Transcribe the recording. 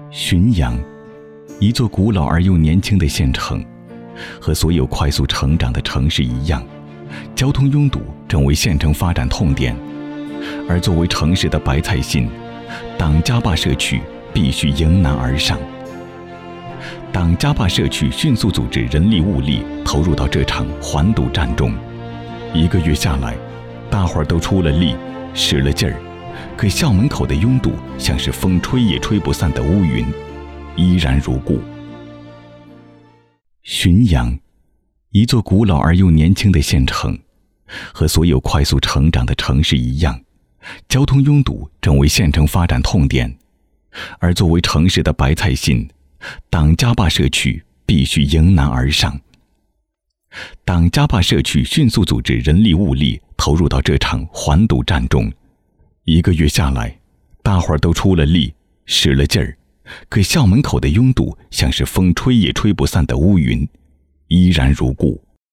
浔阳，一座古老而又年轻的县城，和所有快速成长的城市一样，交通拥堵成为县城发展痛点。而作为城市的白菜心，党家坝社区必须迎难而上。党家坝社区迅速组织人力物力投入到这场环堵战中。1个月下来，大伙儿都出了力，使了劲儿，可校门口的拥堵像是风吹也吹不散的乌云，依然如故。浔阳，一座古老而又年轻的县城，和所有快速成长的城市一样，交通拥堵成为县城发展痛点。而作为城市的白菜心，党家坝社区必须迎难而上。党家坝社区迅速组织人力物力投入到这场环堵战中。1个月下来，大伙儿都出了力，使了劲儿，可校门口的拥堵像是风吹也吹不散的乌云，依然如故。